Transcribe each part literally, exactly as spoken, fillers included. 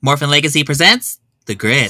Morphin Legacy presents The Grid.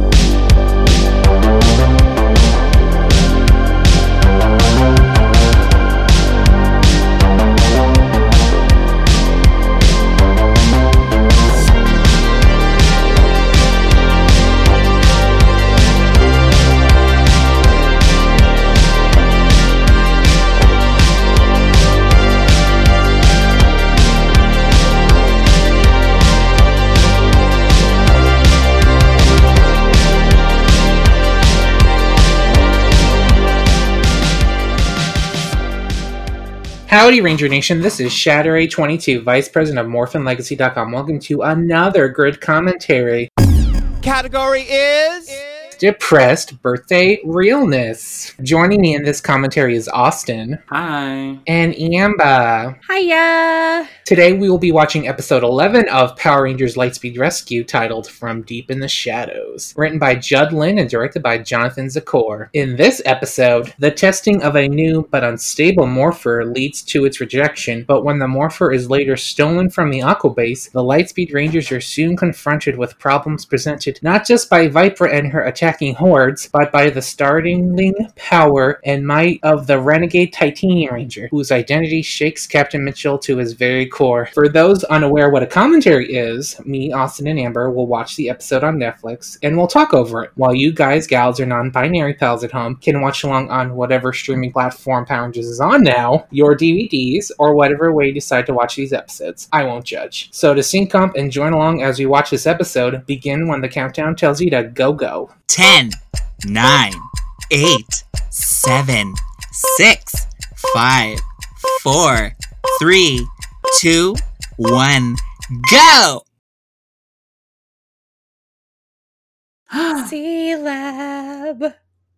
Howdy, Ranger Nation. This is Shatter A twenty-two, Vice President of Morphin Legacy dot com. Welcome to another Grid commentary. Category is... Depressed Birthday Realness. Joining me in this commentary is Austin. Hi. And Amber. Hiya. Today we will be watching episode eleven of Power Rangers Lightspeed Rescue, titled From Deep in the Shadows. Written by Judd Lin and directed by Jonathan Zakor. In this episode, the testing of a new but unstable morpher leads to its rejection, but when the morpher is later stolen from the Aqua Base, the Lightspeed Rangers are soon confronted with problems presented not just by Viper and her attacking hordes, but by the startling power and might of the renegade Titanium Ranger, whose identity shakes Captain Mitchell to his very core. For those unaware what a commentary is, me, Austin, and Amber will watch the episode on Netflix, and we'll talk over it, while you guys, gals, or non-binary pals at home can watch along on whatever streaming platform Power Rangers is on now, your D V Ds, or whatever way you decide to watch these episodes. I won't judge. So to sync up and join along as we watch this episode, begin when the countdown tells you to go go. ten, nine, eight, seven, six, five, four, three, two, one, go! C-Lab.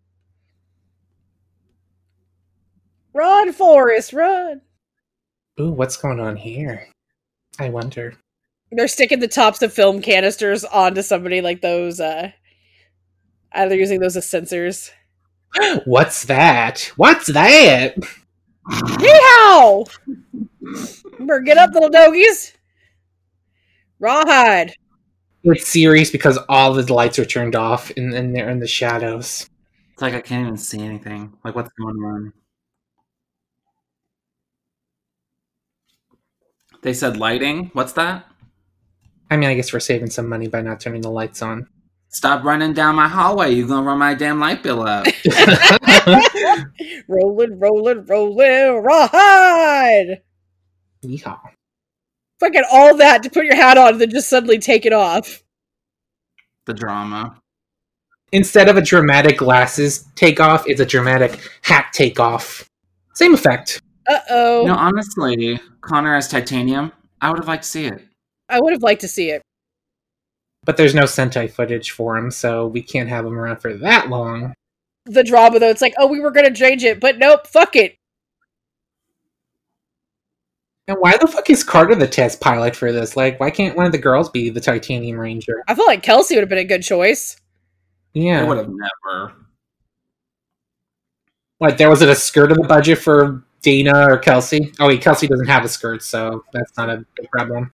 Run, Forrest, run. Ooh, what's going on here? I wonder. They're sticking the tops of film canisters onto somebody like those, uh... They're using those as sensors. What's that? What's that? Yeehaw! Remember, get up, little dogies. Rawhide. It's serious because all the lights are turned off and, and they're in the shadows. It's like I can't even see anything. Like, what's going on? They said lighting? What's that? I mean, I guess we're saving some money by not turning the lights on. Stop running down my hallway. You're gonna run my damn light bill up. rolling, rolling, rolling, rawhide! Yeehaw. Fucking all that to put your hat on and then just suddenly take it off. The drama. Instead of a dramatic glasses takeoff, it's a dramatic hat takeoff. Same effect. Uh-oh. You know, honestly, Connor as Titanium, I would have liked to see it. I would have liked to see it. But there's no Sentai footage for him, so we can't have him around for that long. The drama, though, it's like, oh, we were gonna change it, but nope, fuck it. And why the fuck is Carter the test pilot for this? Like, why can't one of the girls be the Titanium Ranger? I feel like Kelsey would have been a good choice. Yeah. I would have never. What, there wasn't a skirt of the budget for Dana or Kelsey? Oh wait, Kelsey doesn't have a skirt, so that's not a big problem.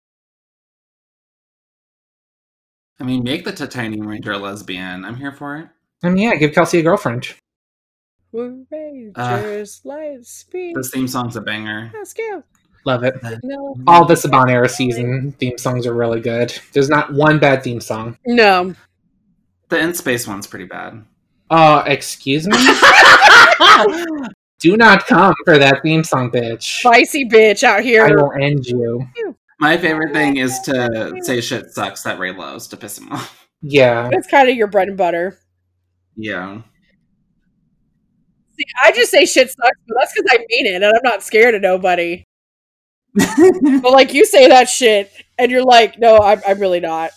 I mean, make the Titanium Ranger a lesbian. I'm here for it. I mean, yeah, give Kelsey a girlfriend. We're Rangers, light speed. This theme song's a banger. Let's go. Love it. No. All the Saban era season theme songs are really good. There's not one bad theme song. No. The In Space one's pretty bad. Uh, excuse me? Do not come for that theme song, bitch. Spicy bitch out here. I will end you. My favorite thing is to say shit sucks that Ray loves to piss him off. Yeah. That's kind of your bread and butter. Yeah. See, I just say shit sucks, but that's because I mean it, and I'm not scared of nobody. But, like, you say that shit, and you're like, no, I'm, I'm really not.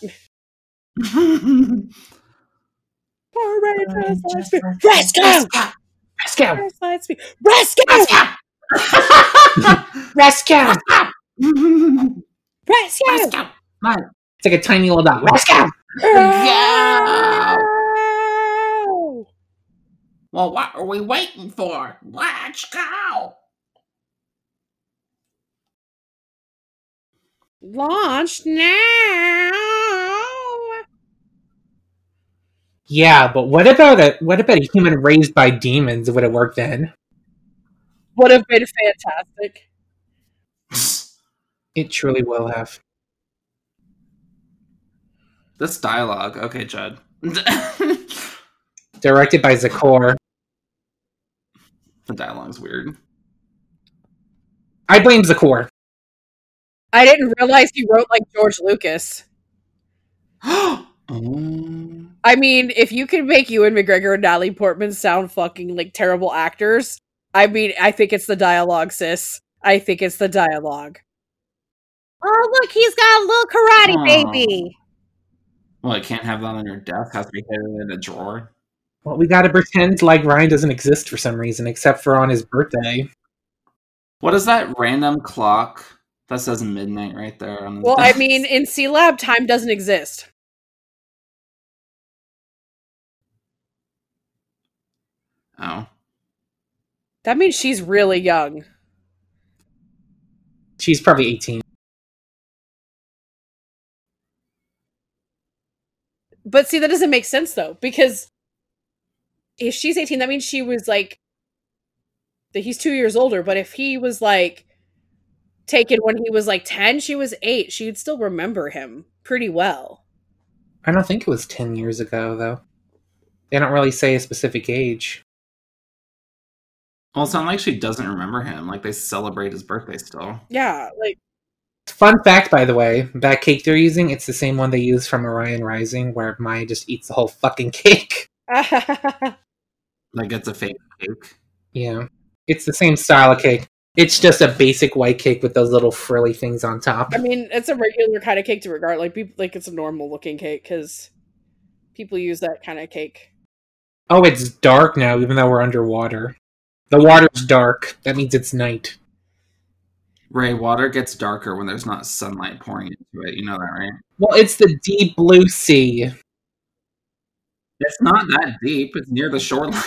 Power Rangers, Lightspeed, Rescue! Rescue! Lightspeed, Rescue! Rescue! Rescue! Rescue! Come It's like a tiny little dog. Rescue! Yeah! Well, what are we waiting for? Let's go! Launch now! Yeah, but what about a what about a human raised by demons? Would it work then? Would have been fantastic. It truly will have. This dialogue. Okay, Judd. Directed by Zakor. The dialogue's weird. I blame Zakor. I didn't realize he wrote like George Lucas. Oh. I mean, if you can make Ewan McGregor and Natalie Portman sound fucking like terrible actors, I mean, I think it's the dialogue, sis. I think it's the dialogue. Oh, look, he's got a little karate Aw. baby. Well, it can't have that on your desk. Has to be hidden in a drawer. Well, we gotta pretend like Ryan doesn't exist for some reason, except for on his birthday. What is that random clock that says midnight right there? On his Well, I desk? mean, in C-Lab, time doesn't exist. Oh. That means she's really young. She's probably eighteen. But see, that doesn't make sense, though, because if she's eighteen, that means she was, like, that he's two years older, but if he was, like, taken when he was, like, ten, she was eight, she'd still remember him pretty well. I don't think it was ten years ago, though. They don't really say a specific age. Well, it's not like she doesn't remember him. Like, they celebrate his birthday still. Yeah, like... Fun fact, by the way, that cake they're using, it's the same one they use from Orion Rising, where Maya just eats the whole fucking cake. Like, it's a fake cake. Yeah. It's the same style of cake. It's just a basic white cake with those little frilly things on top. I mean, it's a regular kind of cake to regard. Like, people, like it's a normal looking cake, because people use that kind of cake. Oh, it's dark now, even though we're underwater. The water's dark. That means it's night. Ray, water gets darker when there's not sunlight pouring into it. You know that, right? Well, it's the deep blue sea. It's not that deep. It's near the shoreline.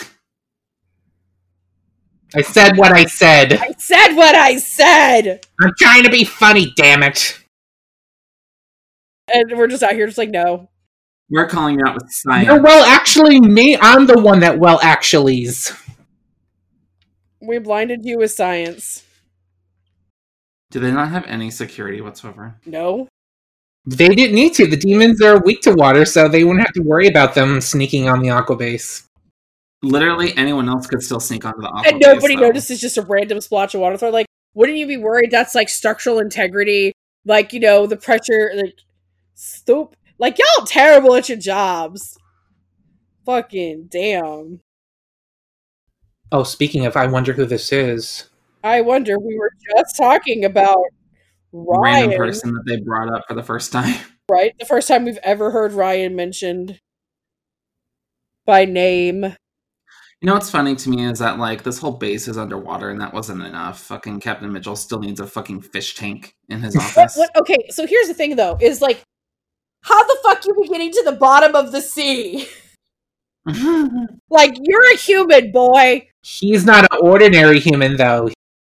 I said what I said. I said what I said! I'm trying to be funny, damn it. And we're just out here just like, no. We're calling you out with science. No, well, actually, me, I'm the one that well actuallys. We blinded you with science. Do they not have any security whatsoever? No. They didn't need to. The demons are weak to water, so they wouldn't have to worry about them sneaking on the aqua base. Literally anyone else could still sneak onto the aqua And nobody base, though. notices just a random splotch of water. So like, wouldn't you be worried that's like structural integrity? Like, you know, the pressure, like, stoop. Like, y'all terrible at your jobs. Fucking damn. Oh, speaking of, I wonder who this is. I wonder, we were just talking about Ryan. Random person that they brought up for the first time. Right? The first time we've ever heard Ryan mentioned by name. You know what's funny to me is that, like, this whole base is underwater and that wasn't enough. Fucking Captain Mitchell still needs a fucking fish tank in his What, office. what, okay, so here's the thing, though, is like, how the fuck you be getting to the bottom of the sea? Like, you're a human, boy. He's not an ordinary human, though.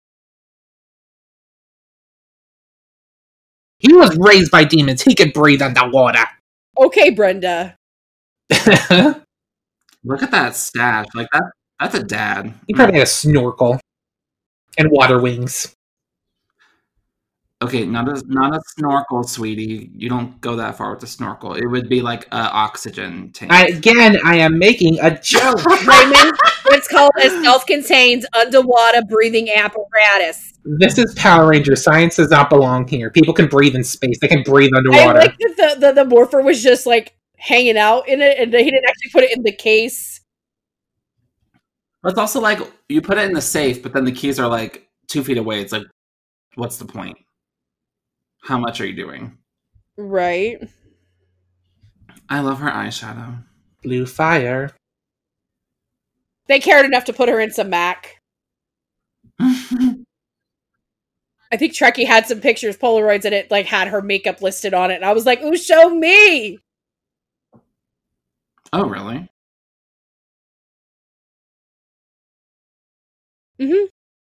He was raised by demons. He could breathe underwater. Okay, Brenda. Look at that stash. Like, that. That's a dad. He probably had a snorkel and water wings. Okay, not a not a snorkel, sweetie. You don't go that far with the snorkel. It would be like a oxygen tank. I, again, I am making a joke. Raymond, it's called a self-contained underwater breathing apparatus. This is Power Rangers. Science does not belong here. People can breathe in space. They can breathe I underwater. like that the, the, the morpher was just like hanging out in it, and he didn't actually put it in the case. But it's also like you put it in the safe, but then the keys are like two feet away. It's like, what's the point? How much are you doing? Right. I love her eyeshadow. Blue fire. They cared enough to put her in some Mac. I think Trekkie had some pictures, Polaroids, and it like had her makeup listed on it, and I was like, "Ooh, show me!" Oh, really? Mm-hmm.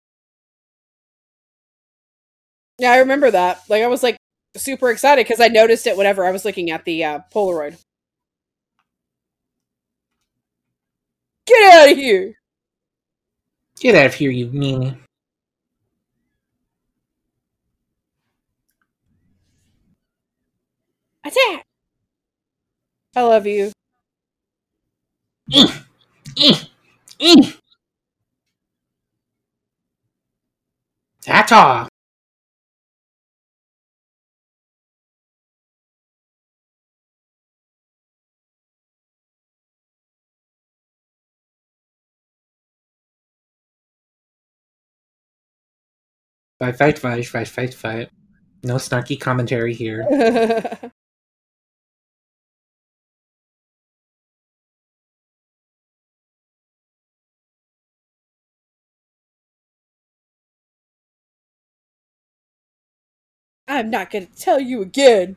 Yeah, I remember that. Like, I was like super excited because I noticed it whenever I was looking at the uh, Polaroid. Get out of here! Get out of here, you meanie. Attack! I love you. Eh, eh, eh. That's all. Fight, fight, fight, fight, fight, fight. No snarky commentary here. I'm not gonna tell you again.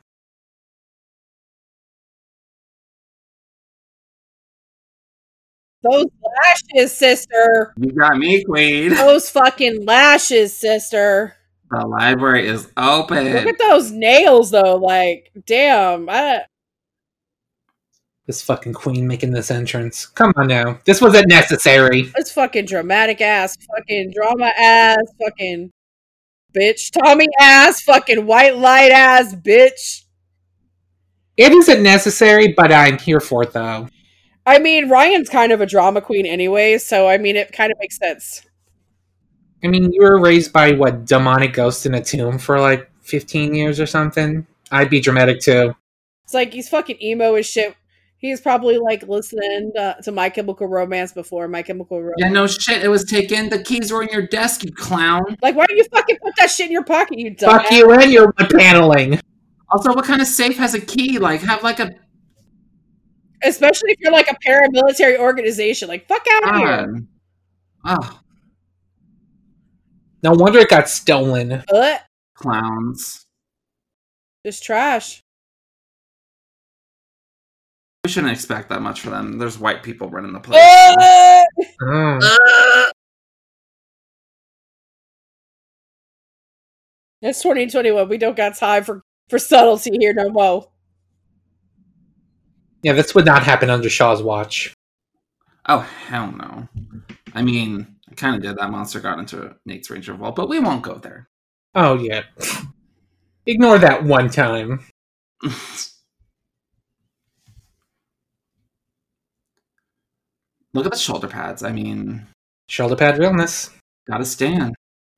Those lashes, sister. You got me, queen. Those fucking lashes, sister. The library is open. Look at those nails, though. Like, damn. I... This fucking queen making this entrance. Come on now. This wasn't necessary. It's fucking dramatic ass, fucking drama ass, fucking bitch. Tommy ass, fucking white light ass, bitch. It isn't necessary, but I'm here for it, though. I mean, Ryan's kind of a drama queen anyway, so I mean, it kind of makes sense. I mean, you were raised by, what, demonic ghost in a tomb for like fifteen years or something? I'd be dramatic too. It's like, he's fucking emo as shit. He's probably like listening uh, to My Chemical Romance before My Chemical Romance. Yeah, no shit. It was taken. The keys were in your desk, you clown. Like, why don't you fucking put that shit in your pocket, you dumb Fuck you and your wood paneling. Also, what kind of safe has a key? Like, have like a... Especially if you're like a paramilitary organization. Like, fuck out of here. Oh, No wonder it got stolen. Ugh. clowns. Just trash. We shouldn't expect that much for them. There's white people running the place. Ugh. Mm. It's twenty twenty-one. We don't got time for, for subtlety here no more. Yeah, this would not happen under Shaw's watch. Oh, hell no. I mean, I kind of did. That monster got into Nate's Ranger Vault, but we won't go there. Oh, yeah. Ignore that one time. Look at the shoulder pads. I mean, Shoulder pad realness. gotta stand.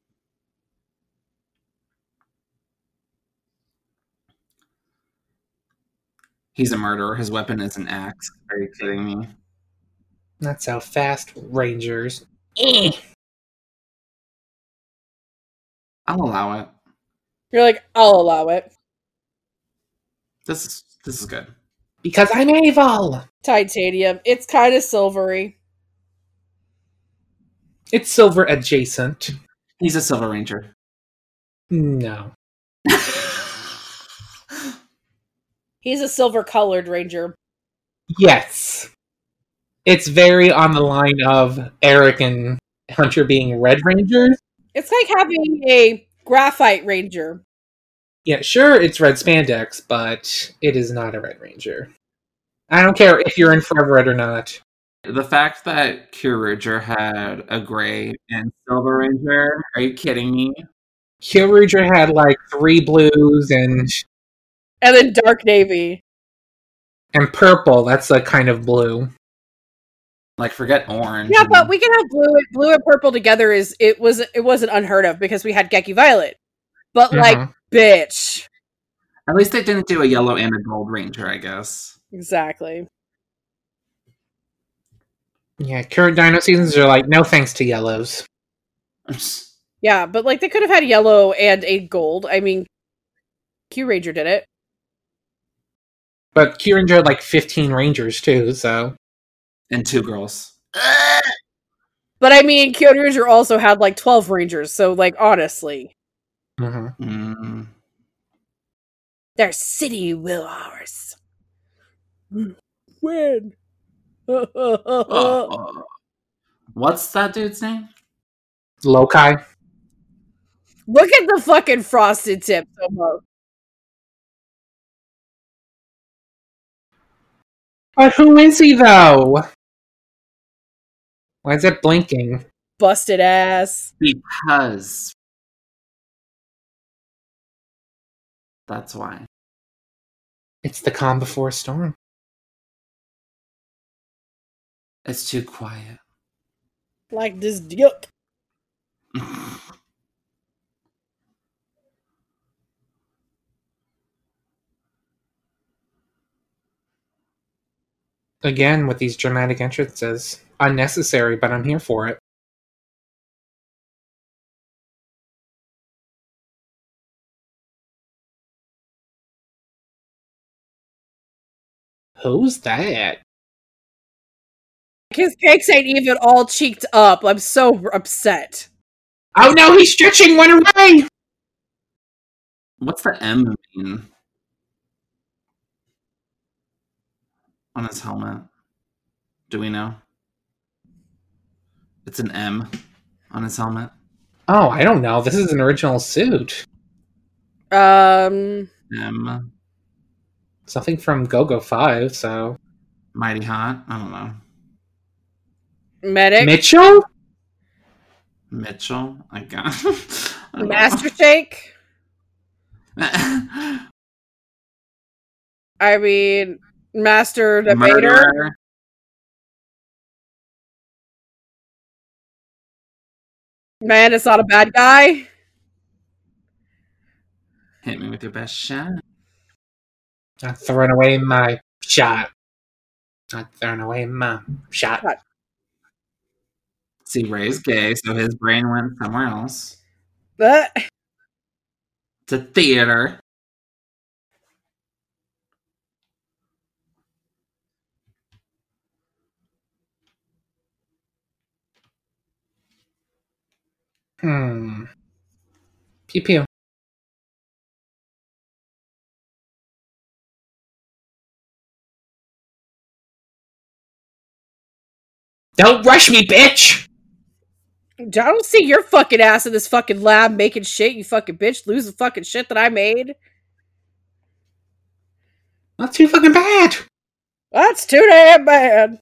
He's a murderer. His weapon is an axe. Are you kidding me? That's how fast Rangers. Eh. I'll allow it. You're like, I'll allow it. This is this is good. Because I'm evil! Titanium. It's kind of silvery. It's silver adjacent. He's a Silver Ranger. No. He's a silver colored ranger. Yes. It's very on the line of Eric and Hunter being Red Rangers. It's like having a graphite ranger. Yeah, sure, it's red spandex, but it is not a Red Ranger. I don't care if you're in Forever Red or not. The fact that Kyurager had a gray and Silver Ranger, are you kidding me? Kyurager had like three blues and And then dark navy. and purple. That's a kind of blue. Like, forget orange. Yeah, and- but we can have blue and blue and purple together. Is it was it wasn't unheard of because we had Geki Violet. But like, Mhm. bitch. At least they didn't do a yellow and a gold ranger, I guess. Exactly. Yeah, current Dino seasons are like, no thanks to yellows. Yeah, but like they could have had yellow and a gold. I mean, Q Ranger did it. But Kyurager had like fifteen Rangers too, so. And two girls. But I mean, Q Ranger also had like twelve Rangers. So like, honestly, Mhm. Mm. their city will ours. When? Oh, oh. What's that dude's name? Lokai. Look at the fucking frosted tips almost. But who is he though? Why is it blinking? Busted ass. Because that's why. It's the calm before a storm. It's too quiet. Like this dick. Again, with these dramatic entrances. Unnecessary, but I'm here for it. Who's that? His cakes ain't even all cheeked up. I'm so upset. Oh no, he's stretching one away! What's the M mean on his helmet? Do we know? It's an M on his helmet. Oh, I don't know. This is an original suit. Um, M. Something from Go-Go five, so... Mighty Hot? I don't know. medic. Mitchell? Mitchell? I got I don't Master Shake. know. I mean, Master Debater. Murderer. Man, it's not a bad guy. Hit me with your best shot. Not throwing away my shot. Not throwing away my shot. See, Ray's gay, so his brain went somewhere else. But To theater. Hmm. Pew pew. Don't rush me, bitch! I don't see your fucking ass in this fucking lab making shit, you fucking bitch. Lose the fucking shit that I made. Not too fucking bad. That's too damn bad.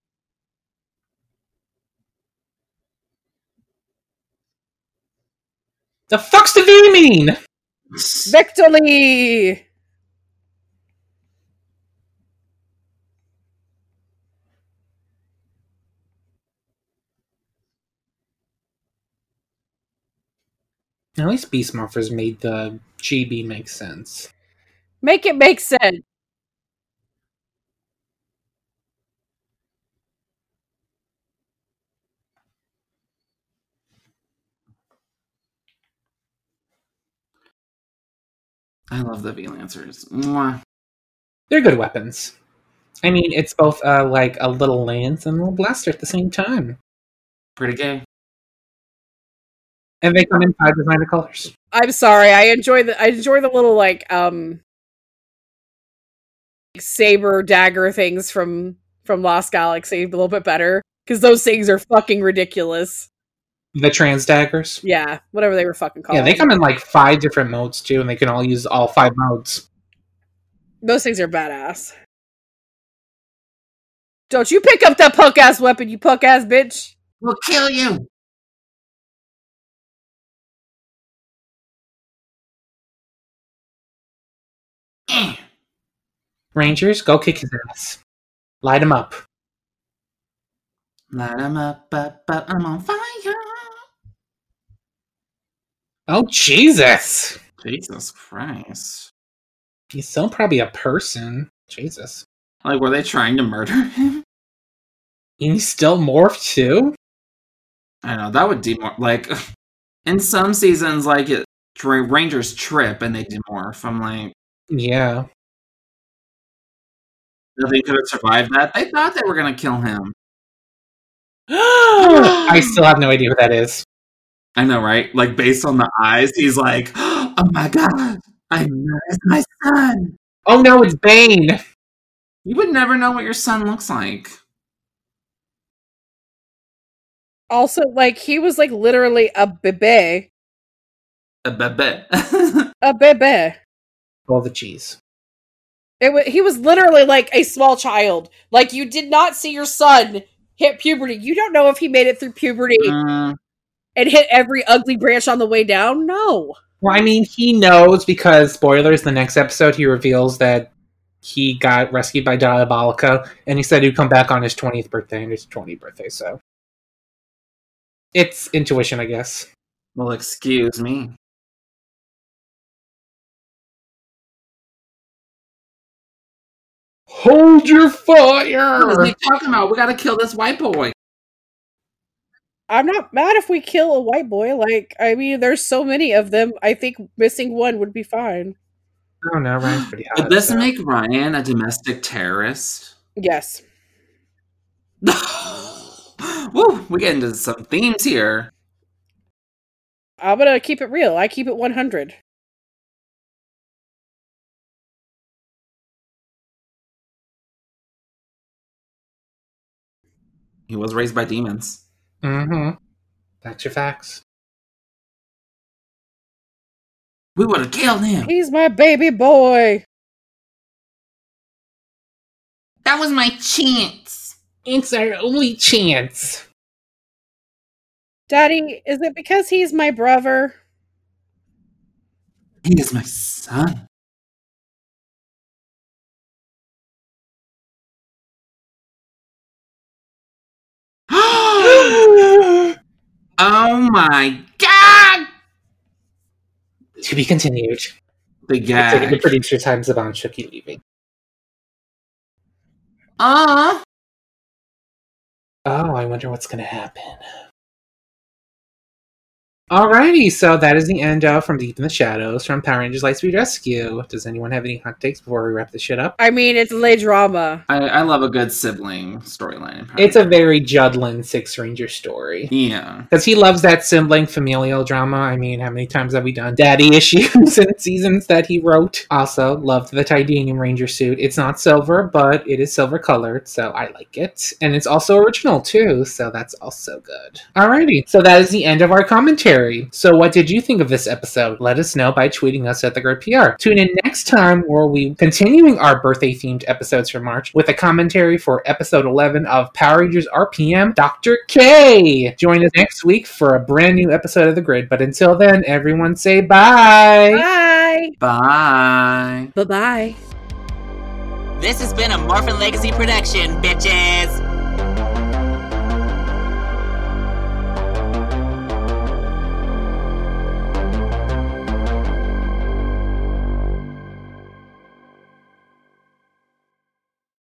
The fuck's the V mean? Victory! At least Beast Morphers made the G B make sense. Make it make sense. I love the V-Lancers. Mwah. They're good weapons. I mean, it's both uh, like a little lance and a little blaster at the same time. Pretty gay. And they come in five designer colors. I'm sorry. I enjoy the I enjoy the little like um saber dagger things from from Lost Galaxy a little bit better because those things are fucking ridiculous. The trans daggers. Yeah, whatever they were fucking called. Yeah, they come in like five different modes too, and they can all use all five modes. Those things are badass. Don't you pick up that punk ass weapon, you punk ass bitch! We'll kill you! Eh. Rangers, go kick his ass. Light him up. Light 'em up, up, up, I'm on fire! Oh, Jesus! Jesus Christ. He's still probably a person. Jesus. Like, were they trying to murder him? He's still morphed too? I know, that would demorph. Like, in some seasons, like, it, Rangers trip and they demorph. I'm like, Yeah. nothing could have survived that. They thought they were going to kill him. I still have no idea who that is. I know, right? Like, based on the eyes, he's like, oh my god, I know it's my son. Oh no, it's Bane! You would never know what your son looks like. Also, like, he was like literally a bebe. A bebe. A bebe. All the cheese. It w- he was literally like a small child. Like, you did not see your son hit puberty. You don't know if he made it through puberty Uh, and hit every ugly branch on the way down. No. Well, I mean, he knows because, spoilers, the next episode he reveals that he got rescued by Diabolica, and he said he'd come back on his twentieth birthday and his twentieth birthday, so. It's intuition, I guess. well, excuse me. Hold your What is fire! he talking about? We gotta kill this white boy. I'm not mad if we kill a white boy. Like, I mean, there's so many of them. I think missing one would be fine. I don't know, Ryan's pretty hot. Would this so. make Ryan a domestic terrorist? Yes. Woo, we get into some themes here. I'm gonna keep it real. I keep it one hundred. He was raised by demons. Mm-hmm. That's your facts. We would have killed him. He's my baby boy. That was my chance. It's our only chance. Daddy, is it because he's my brother? He is my son. Oh my god! To be continued. The Taking the gag. producer times about Chucky leaving. Uh Oh, I wonder what's going to happen. Alrighty, so that is the end of From Deep in the Shadows from Power Rangers Lightspeed Rescue. Does anyone have any hot takes before we wrap this shit up? I mean, it's lay drama. I, I love a good sibling storyline. in Power It's a Rangers. very Judlin Six Ranger story. Yeah. Because he loves that sibling familial drama. I mean, how many times have we done daddy issues in seasons that he wrote? Also, loved the Titanium Ranger suit. It's not silver, but it is silver colored, so I like it. And it's also original, too, so that's also good. Alrighty, so that is the end of our commentary. So what did you think of this episode? Let us know by tweeting us at The Grid P R. Tune in next time where we'll be continuing our birthday-themed episodes for March with a commentary for episode eleven of Power Rangers R P M Doctor K. Join us next week for a brand new episode of The Grid. But until then, everyone say bye! Bye. Bye. Bye-bye. This has been a Morphin Legacy production, bitches.